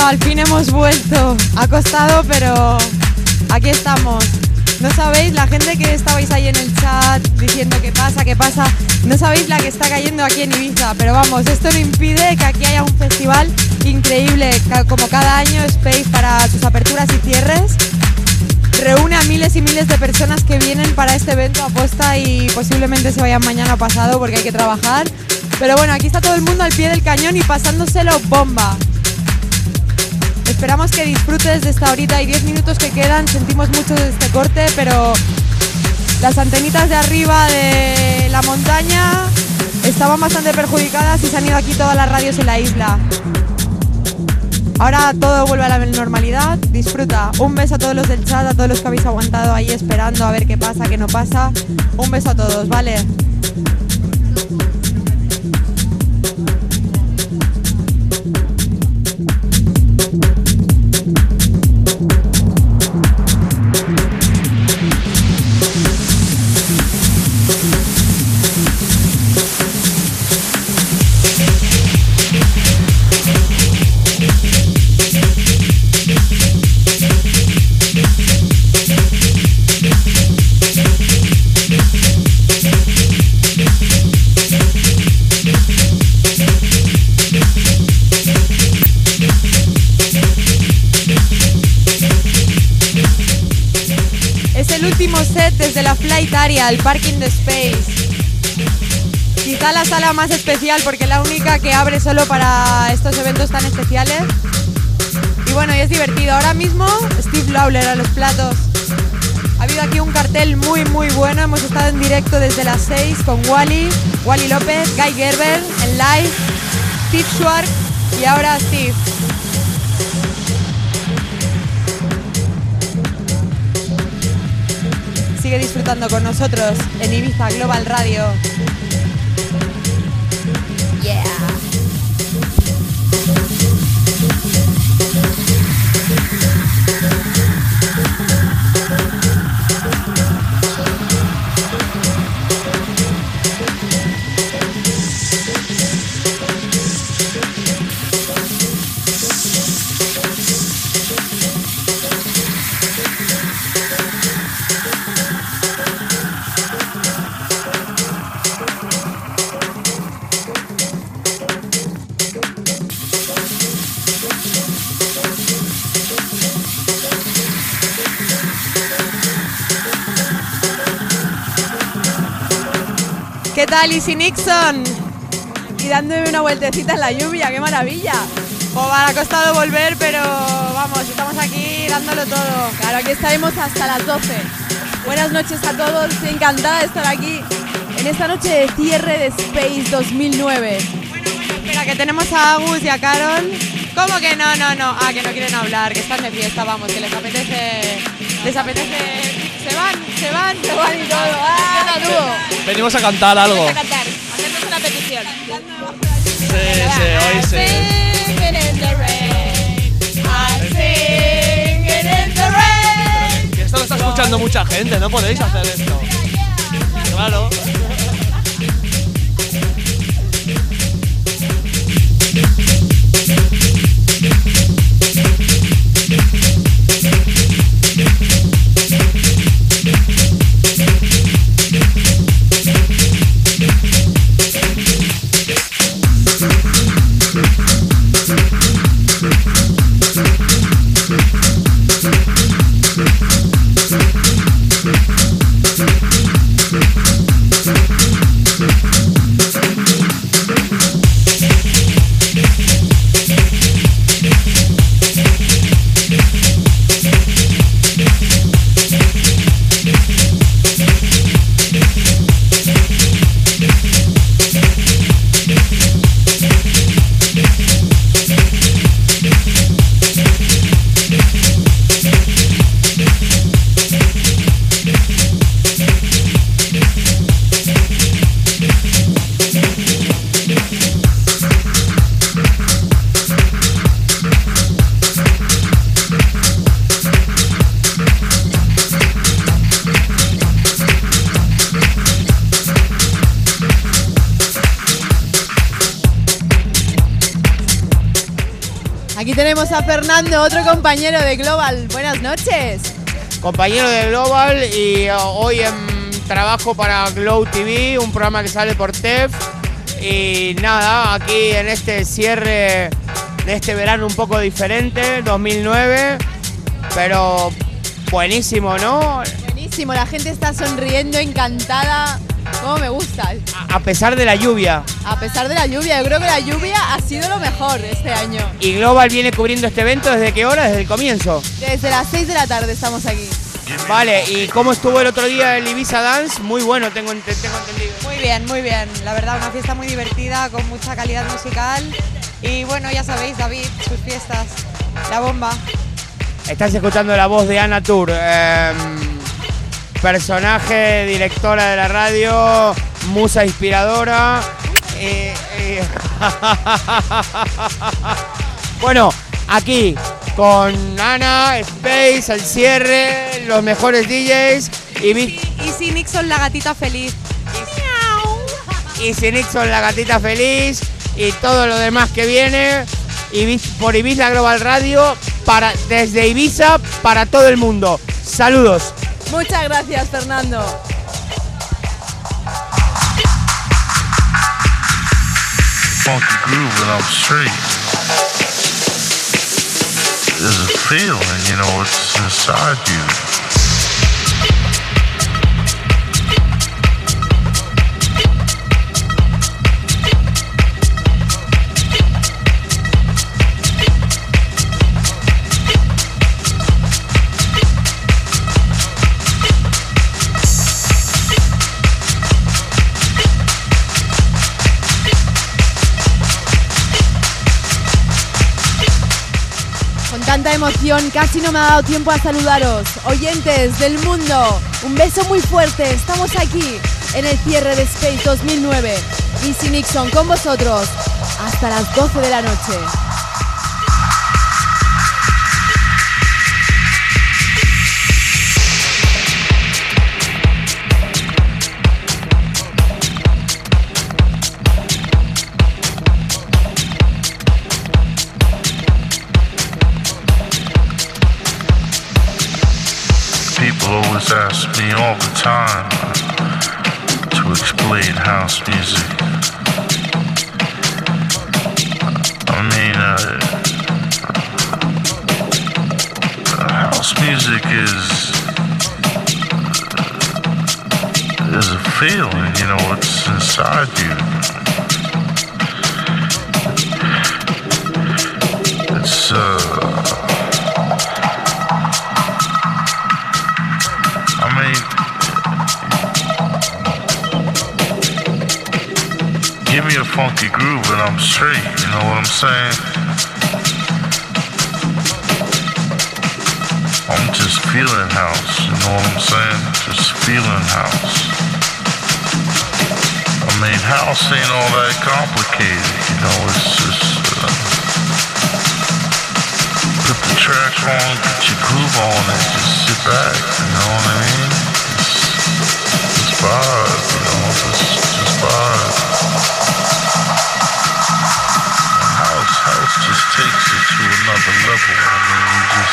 Bueno, al fin hemos vuelto. Ha costado, pero aquí estamos. No sabéis, la gente que estabais ahí en el chat diciendo qué pasa, no sabéis la que está cayendo aquí en Ibiza, pero vamos, esto no impide que aquí haya un festival increíble, como cada año Space para sus aperturas y cierres. Reúne a miles y miles de personas que vienen para este evento aposta y posiblemente se vayan mañana o pasado porque hay que trabajar. Pero bueno, aquí está todo el mundo al pie del cañón y pasándoselo bomba. Esperamos que disfrutes de esta horita y 10 minutos que quedan. Sentimos mucho de este corte, pero las antenitas de arriba de la montaña estaban bastante perjudicadas y se han ido aquí todas las radios en la isla. Ahora todo vuelve a la normalidad. Disfruta. Un beso a todos los del chat, a todos los que habéis aguantado ahí esperando a ver qué pasa, qué no pasa. Un beso a todos, ¿vale? Set desde la Flight Area, el parking de Space. Quizá la sala más especial porque es la única que abre solo para estos eventos tan especiales. Y bueno, y es divertido. Ahora mismo Steve Lawler a los platos. Ha habido aquí un cartel muy bueno. Hemos estado en directo desde las 6 con Wally López, Guy Gerber en live, Steve Schwartz y ahora Steve. Sigue disfrutando con nosotros en Ibiza Global Radio. Yeah. ¿Qué tal, Easy Nixon? Y dándome una vueltecita en la lluvia, ¡qué maravilla! Ha costado volver, pero vamos, estamos aquí dándolo todo. Claro, aquí estaremos hasta las 12. Buenas noches a todos, encantada de estar aquí en esta noche de cierre de Space 2009. Bueno, espera, que tenemos a Agus y a Carol. ¿Cómo que no? Ah, que no quieren hablar, que están de fiesta, vamos, que les apetece... Se van y todo. Venimos a cantar algo. Vamos a cantar, hacernos una petición. Hoy sí. Que esto lo está escuchando mucha gente, no podéis hacer esto. Claro. Aquí tenemos a Fernando, otro compañero de Global. Buenas noches. Compañero de Global y hoy trabajo para Glow TV, un programa que sale por TEF. Y nada, aquí en este cierre de este verano un poco diferente, 2009, pero buenísimo, ¿no? Buenísimo, la gente está sonriendo, encantada. ¿Cómo me gusta? A pesar de la lluvia. A pesar de la lluvia, yo creo que la lluvia ha sido lo mejor este año. ¿Y Global viene cubriendo este evento desde qué hora? ¿Desde el comienzo? Desde las 6 de la tarde estamos aquí. Vale, ¿y cómo estuvo el otro día el Ibiza Dance? Muy bueno, tengo entendido. Muy bien, muy bien. La verdad, una fiesta muy divertida, con mucha calidad musical. Y bueno, ya sabéis, David, sus fiestas, la bomba. Estás escuchando la voz de Ana Tur, personaje, directora de la radio, musa inspiradora. Bueno, aquí con Ana, Space, el cierre, los mejores DJs y si Nixon, la gatita feliz. Y si Nixon, la gatita feliz y todo lo demás que viene por Ibiza Global Radio desde Ibiza para todo el mundo. Saludos. Muchas gracias, Fernando. Funky groove and I'm straight. There's a feeling, you know, it's inside you. Tanta emoción, casi no me ha dado tiempo a saludaros. Oyentes del mundo, un beso muy fuerte. Estamos aquí en el cierre de Space 2009. Easy Nixon con vosotros hasta las 12 de la noche. Always ask me all the time to explain house music. I mean, house music is a feeling, you know, it's inside you. It's give me a funky groove and I'm straight, you know what I'm saying? I'm just feeling house, you know what I'm saying? Just feeling house. I mean, house ain't all that complicated, you know, it's just put the track on, get your groove on and just sit back, you know what I mean? Just vibe, you know, just vibe. House just takes it to another level. I mean,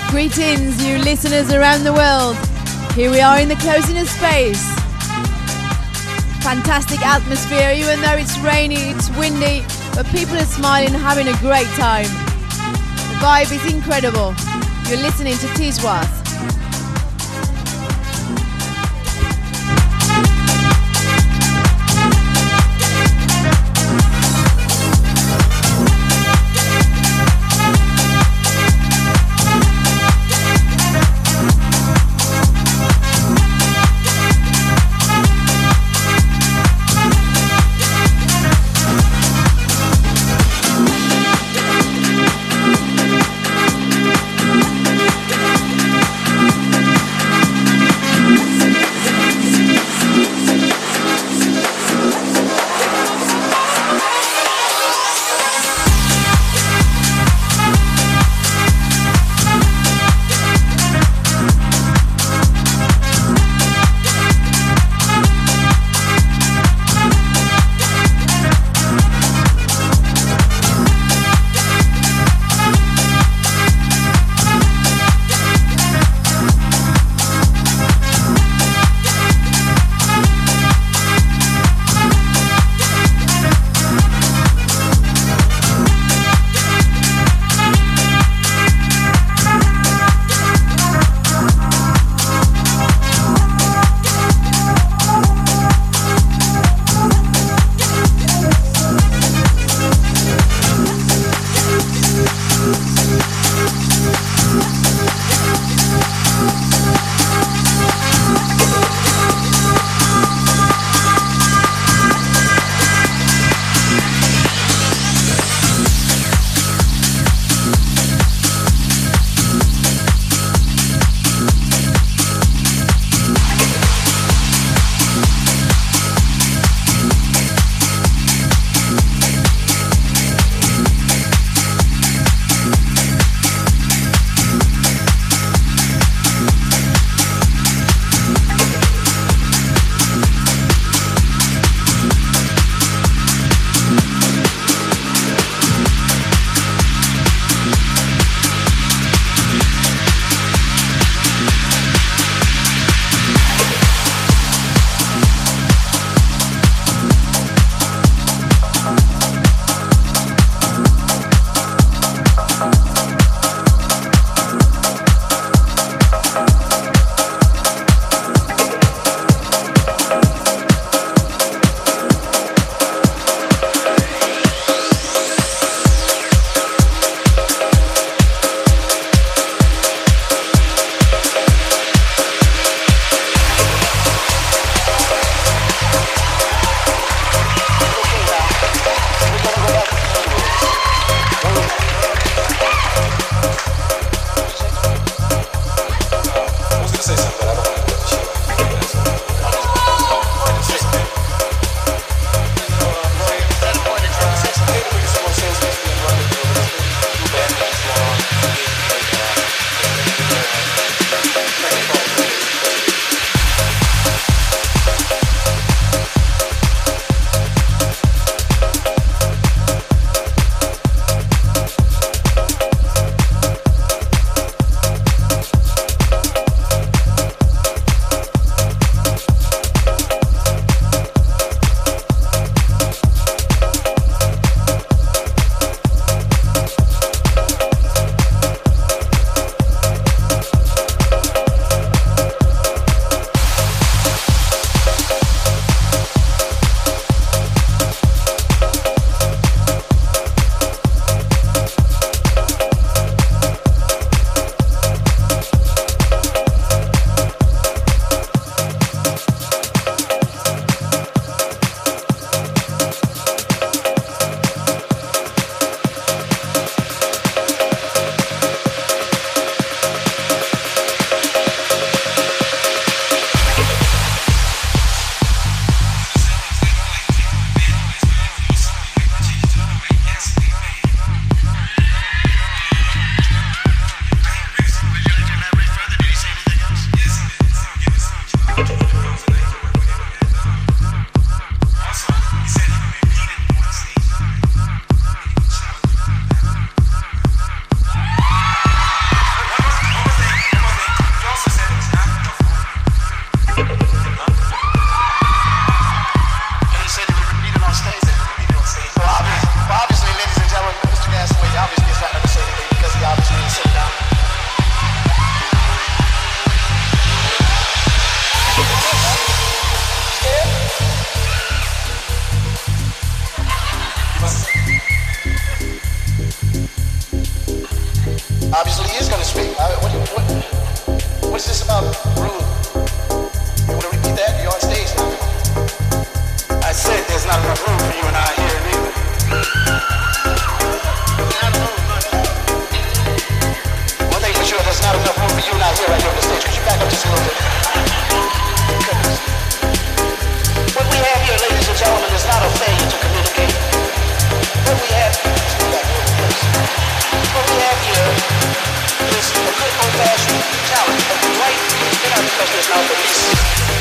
Greetings, you listeners around the world. Here we are in the closing of space. Fantastic atmosphere, even though it's rainy, it's windy, but people are smiling, having a great time. The vibe is incredible. You're listening to Tiswas. there's not enough room for you and I here right here on the stage. Could you back up just a little bit? Goodness. What we have here, ladies and gentlemen, is not a failure to communicate. What we have, what we have here is a good old-fashioned talent, but right in our discussion is now the least.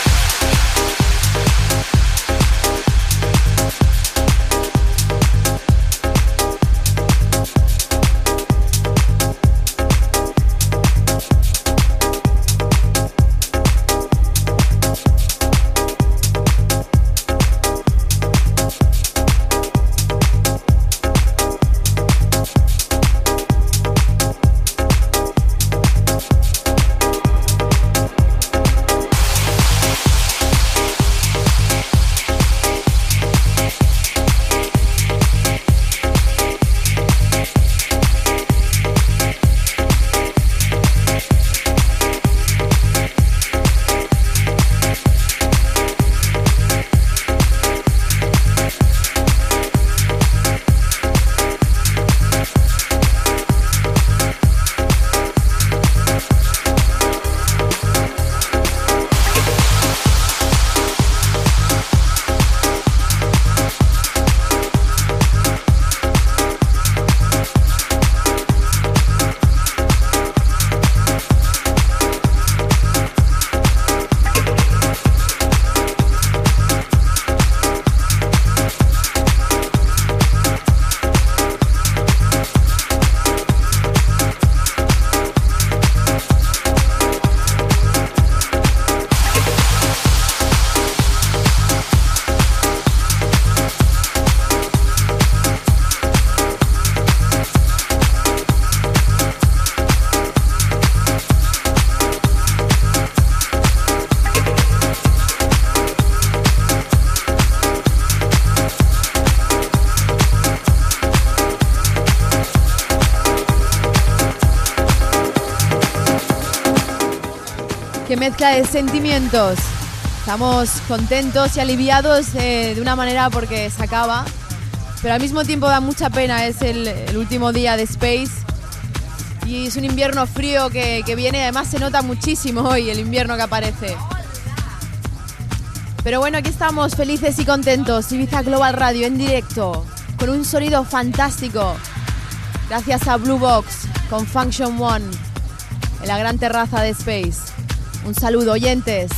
Qué mezcla de sentimientos. Estamos contentos y aliviados de una manera porque se acaba, pero al mismo tiempo da mucha pena. Es el último día de Space y es un invierno frío que viene. Además se nota muchísimo hoy el invierno que aparece. Pero bueno, aquí estamos felices y contentos. Ibiza Global Radio en directo, con un sonido fantástico. Gracias a Blue Box con Function One en la gran terraza de Space. Un saludo, oyentes.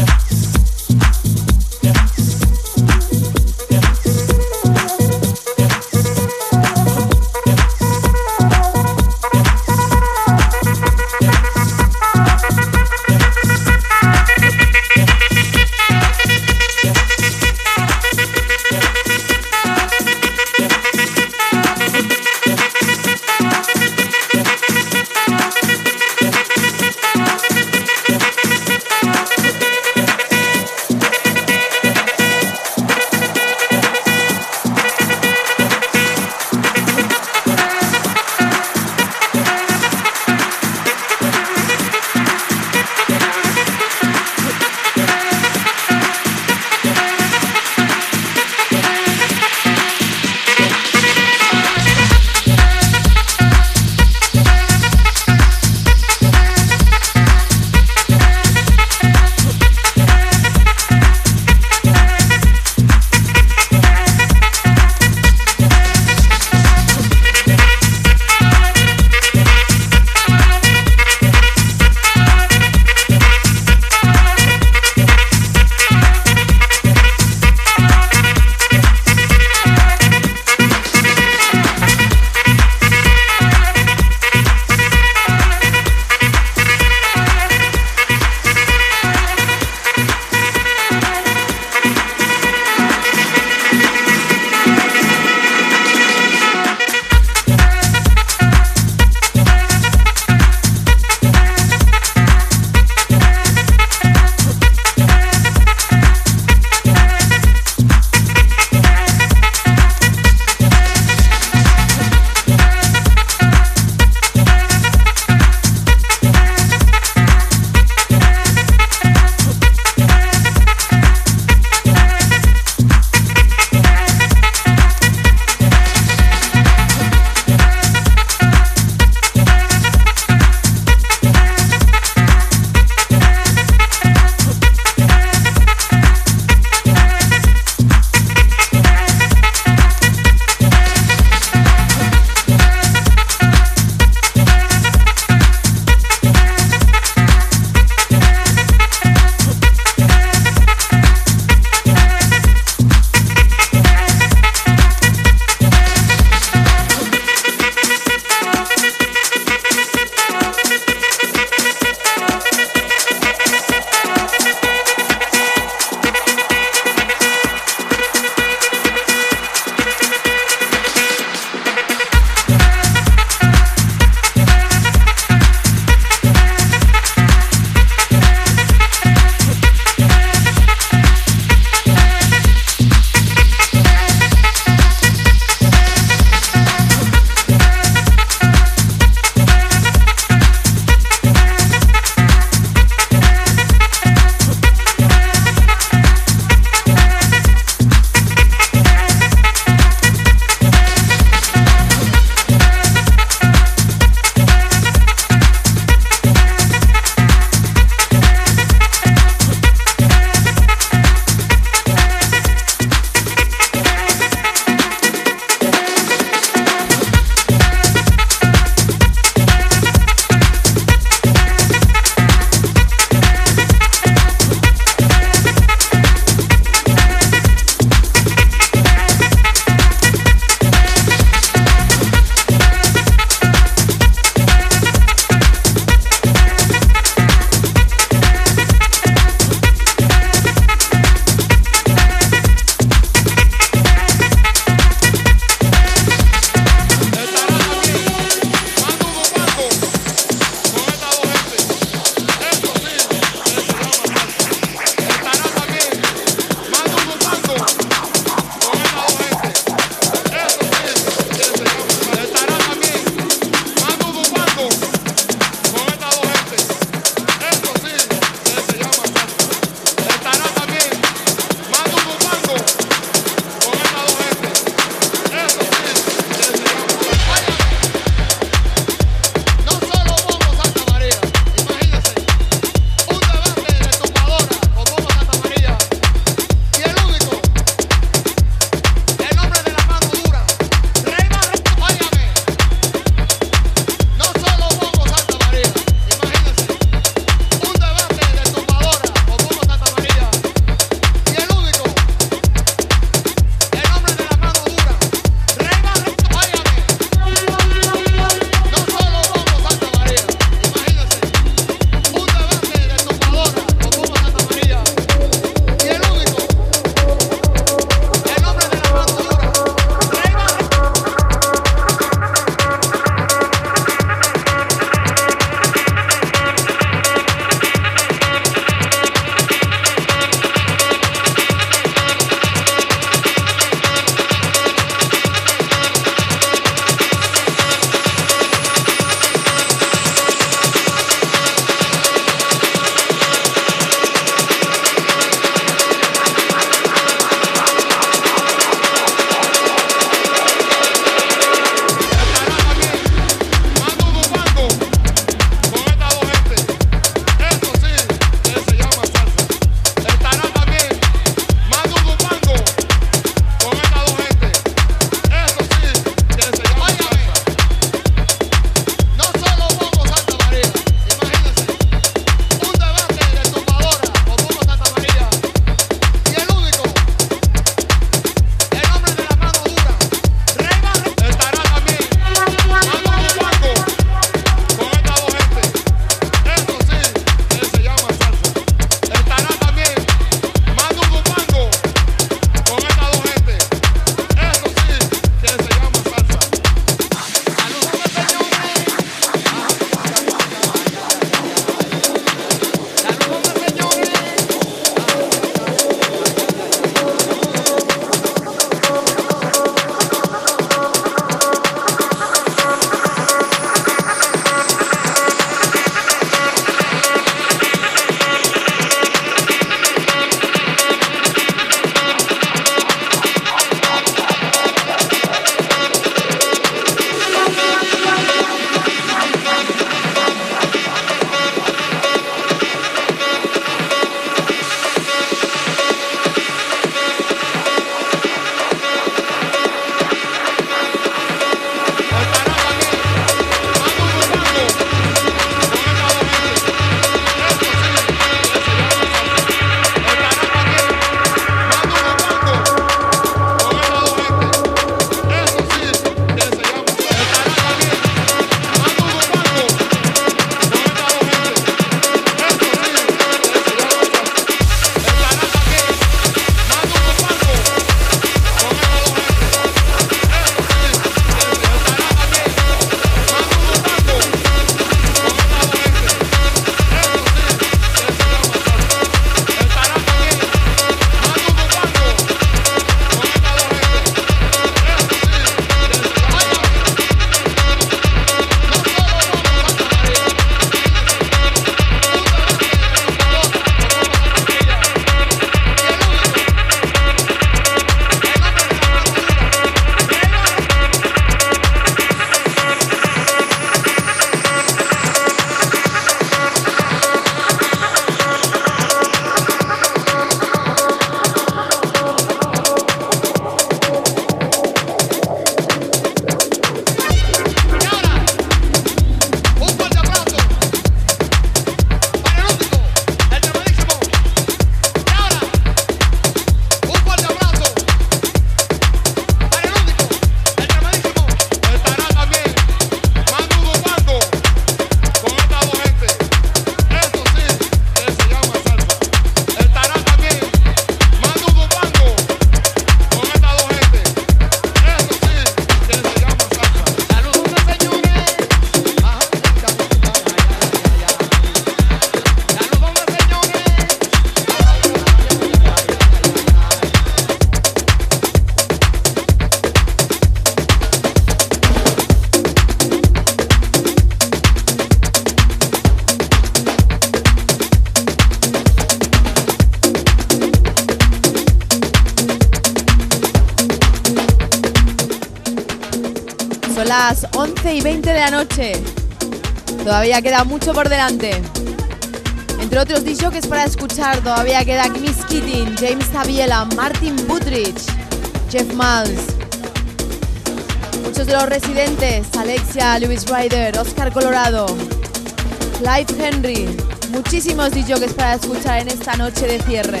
las 11:20 de la noche. Todavía queda mucho por delante. Entre otros DJs para escuchar, todavía queda Miss Keating, James Tabiela, Martin Buttrich, Jeff Miles. Muchos de los residentes, Alexia, Lewis Ryder, Oscar Colorado, Clive Henry. Muchísimos DJs para escuchar en esta noche de cierre.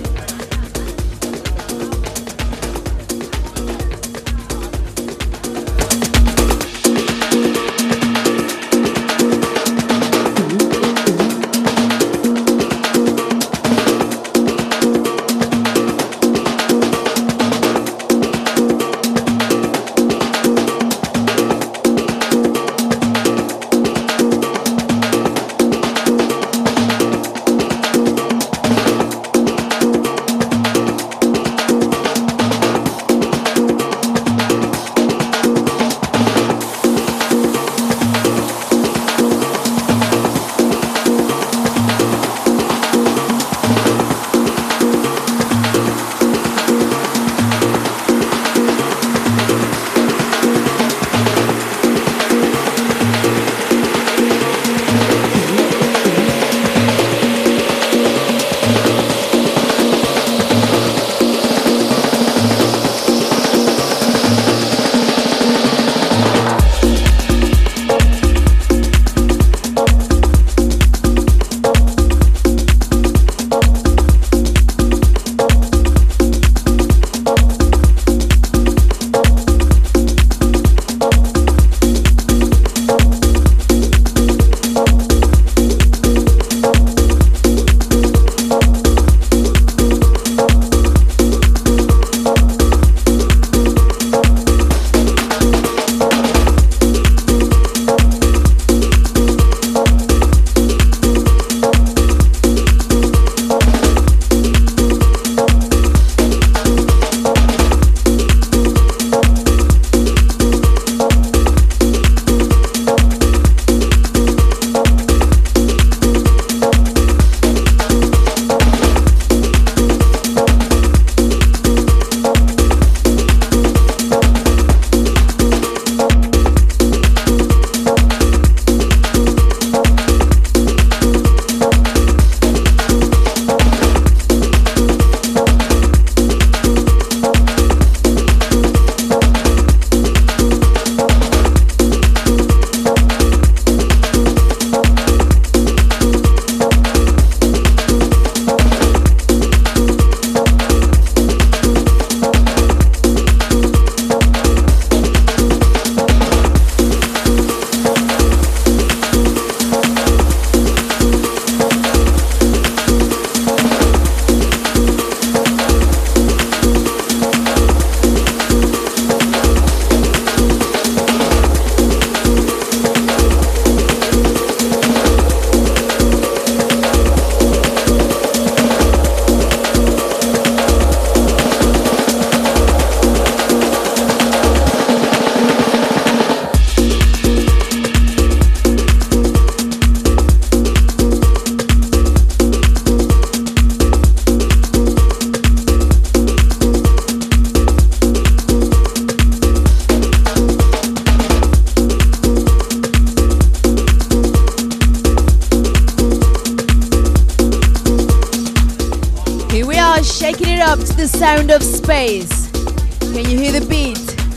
The sound of space. Can you hear the beat?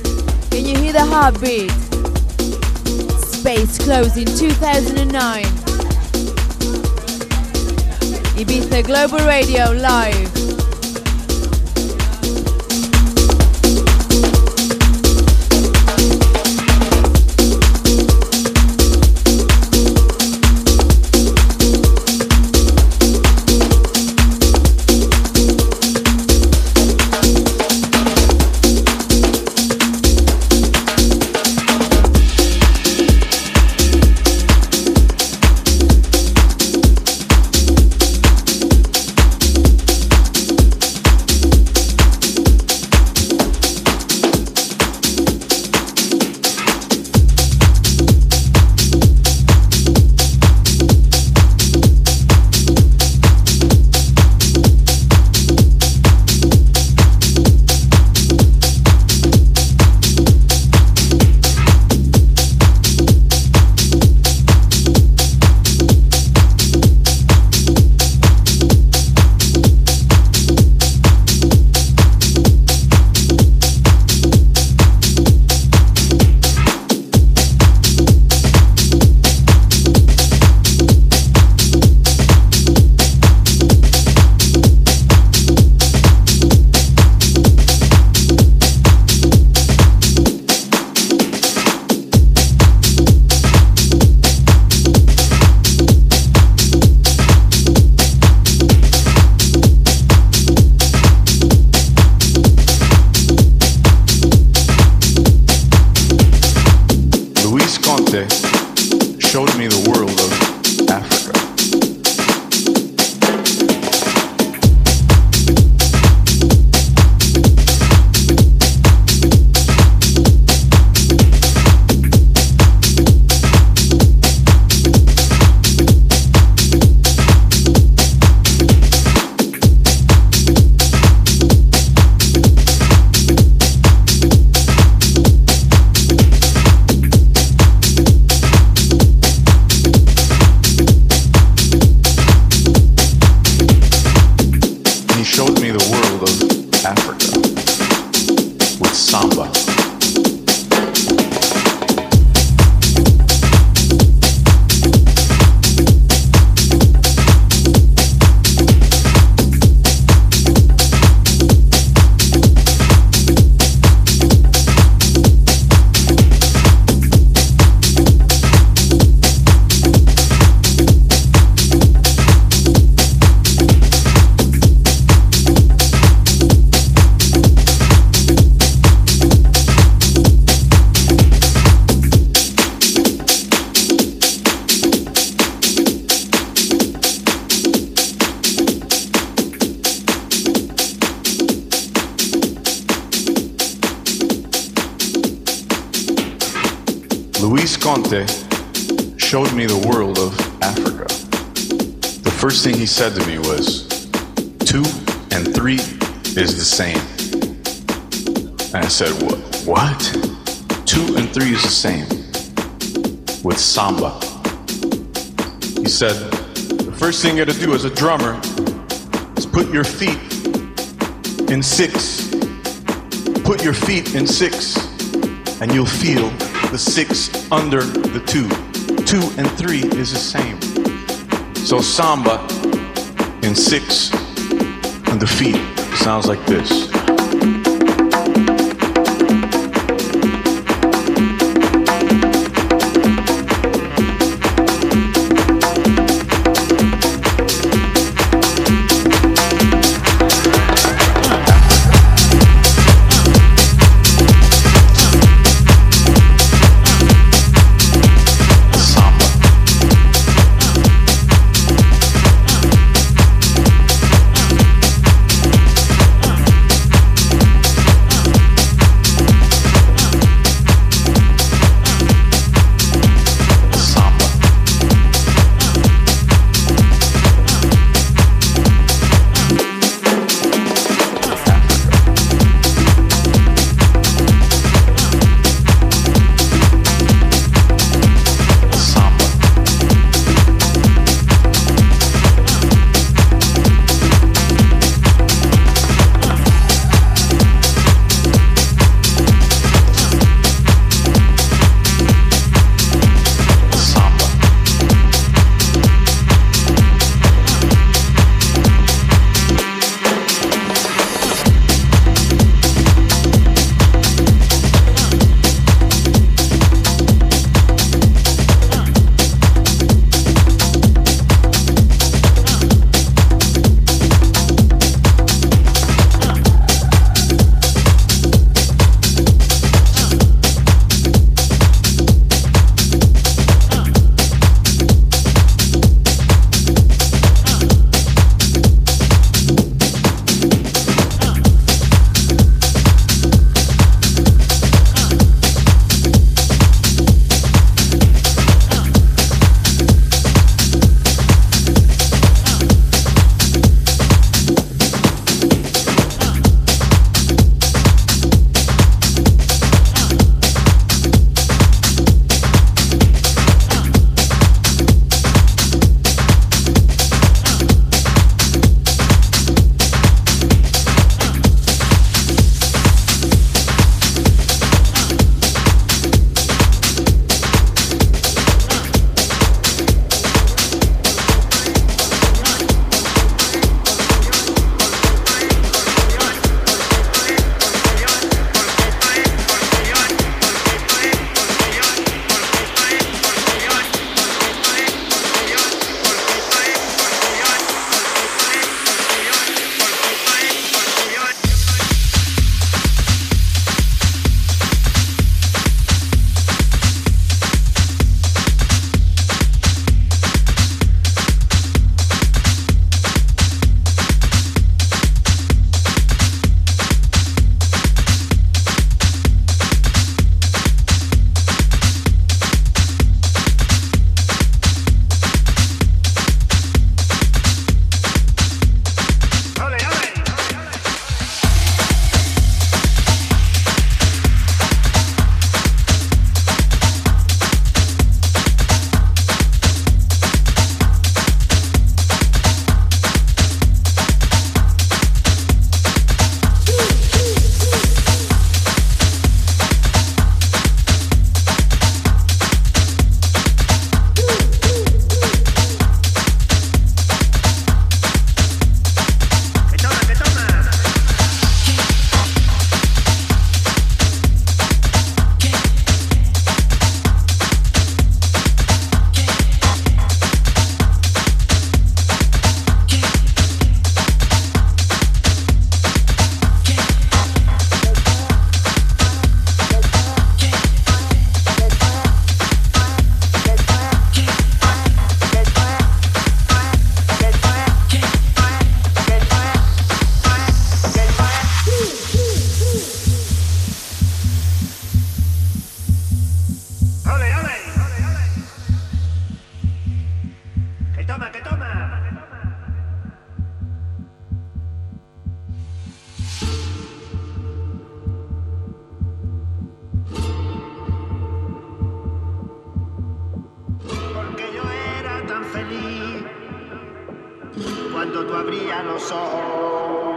Can you hear the heartbeat? Space closed in 2009. Ibiza Global Radio live. Luis Conte showed me the world of Africa. The first thing he said to me was, 2 and 3 is the same. And I said, what? 2 and 3 is the same with samba. He said, the first thing you gotta do as a drummer is put your feet in 6. Put your feet in 6 and you'll feel the 6 under the 2. 2 and 3 is the same. So samba in 6 on the feet sounds like this. cuando tú abrías los ojos.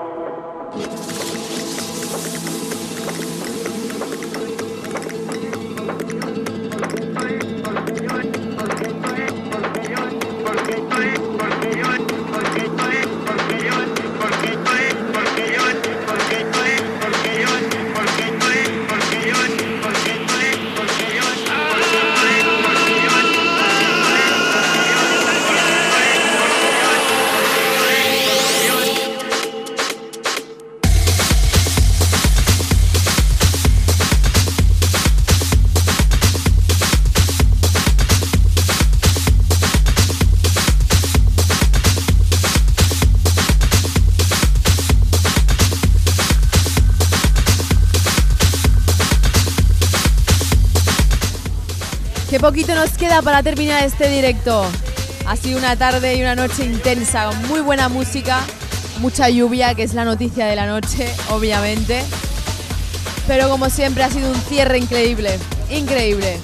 Qué poquito nos queda para terminar este directo. Ha sido una tarde y una noche intensa, con muy buena música, mucha lluvia, que es la noticia de la noche, obviamente. Pero como siempre ha sido un cierre increíble, increíble.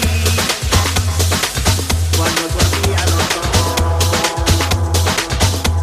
Cuando tú abrías los ojos.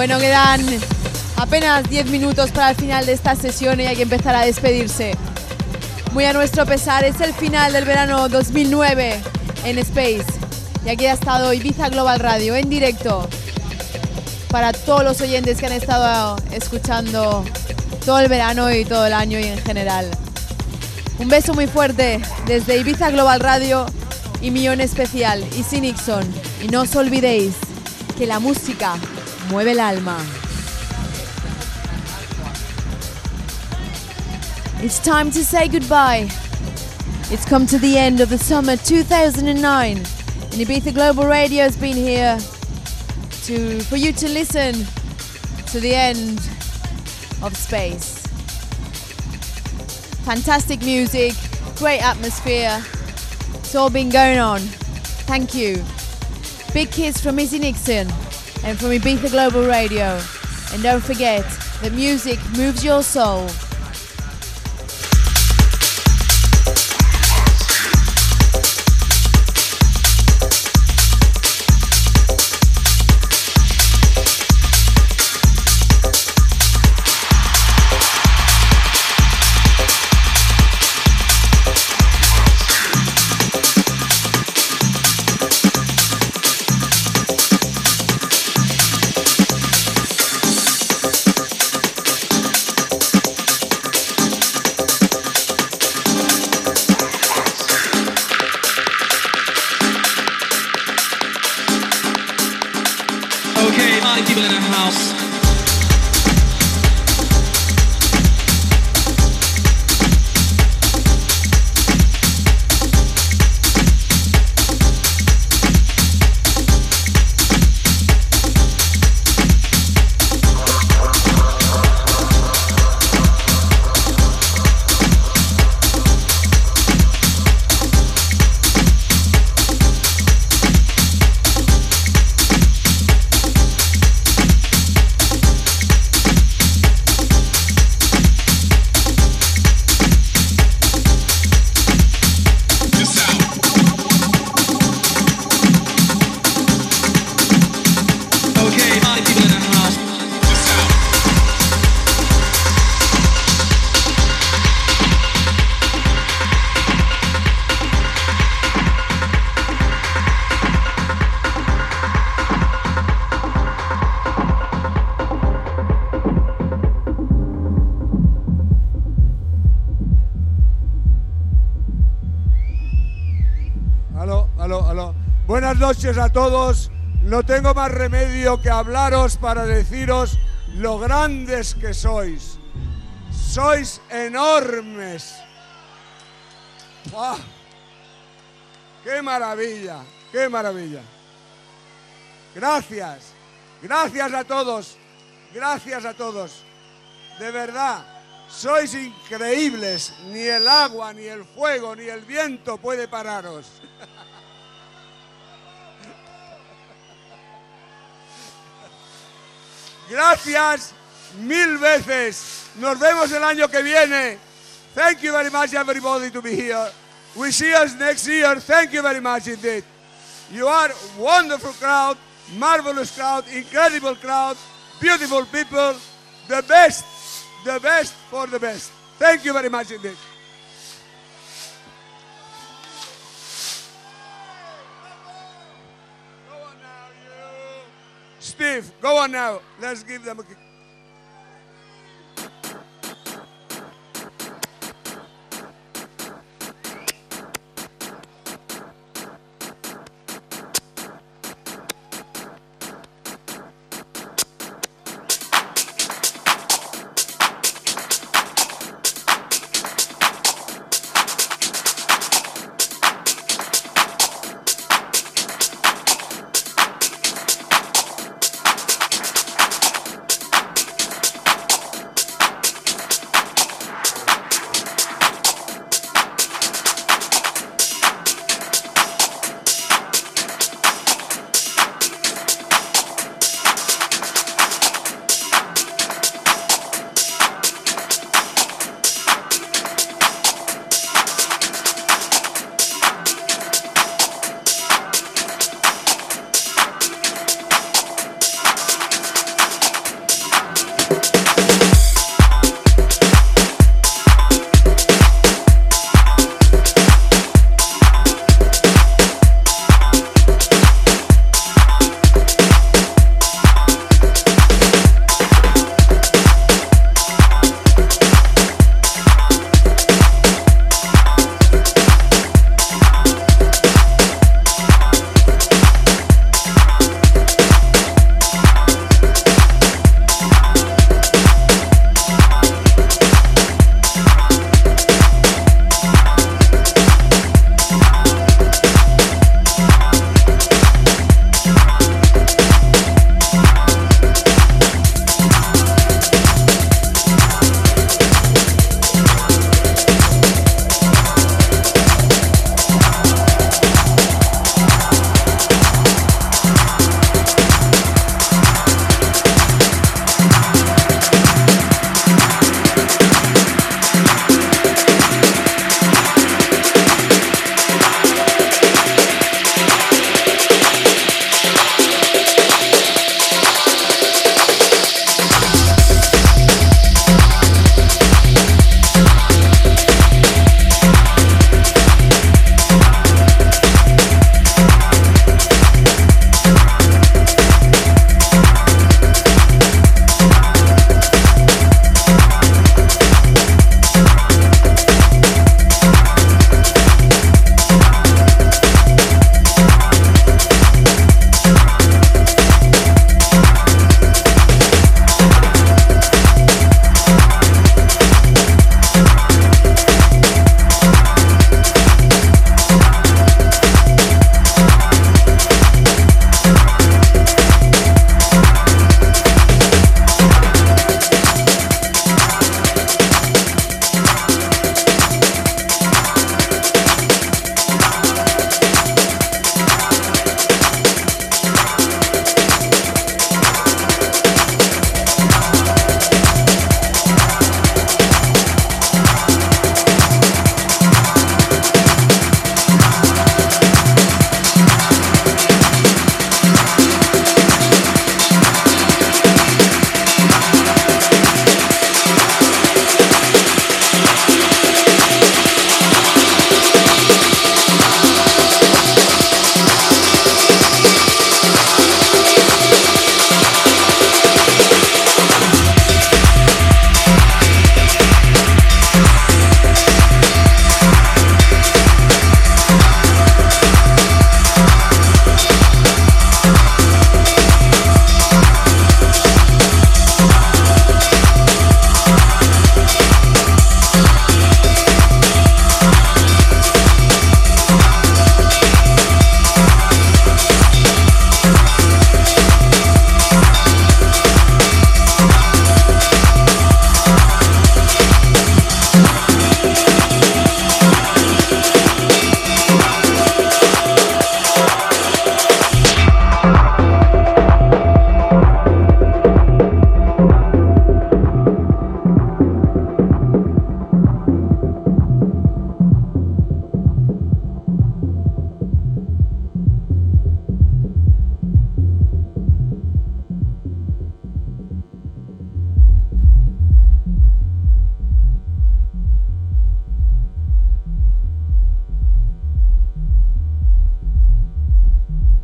Bueno, quedan apenas 10 minutos para el final de esta sesión y hay que empezar a despedirse. Muy a nuestro pesar, es el final del verano 2009 en Space. Y aquí ha estado Ibiza Global Radio en directo para todos los oyentes que han estado escuchando todo el verano y todo el año y en general. Un beso muy fuerte desde Ibiza Global Radio y Millón Especial, Easy Nixon. Y no os olvidéis que la música mueve el alma. It's time to say goodbye. It's come to the end of the summer 2009. And Ibiza Global Radio has been here for you to listen to the end of Space. Fantastic music, great atmosphere. It's all been going on. Thank you. Big kiss from Izzy Nixon and from Ibiza Global Radio. And don't forget that music moves your soul. People in the house. Buenas noches a todos. No tengo más remedio que hablaros para deciros lo grandes que sois. Sois enormes. ¡Wow! ¡Qué maravilla! ¡Qué maravilla! Gracias. Gracias a todos. Gracias a todos. De verdad, sois increíbles. Ni el agua, ni el fuego, ni el viento puede pararos. Gracias mil veces. Nos vemos el año que viene. Thank you very much, everybody, to be here. We see us next year. Thank you very much indeed. You are a wonderful crowd, marvelous crowd, incredible crowd, beautiful people. The best for the best. Thank you very much indeed. Steve, go on now. Let's give them a kick.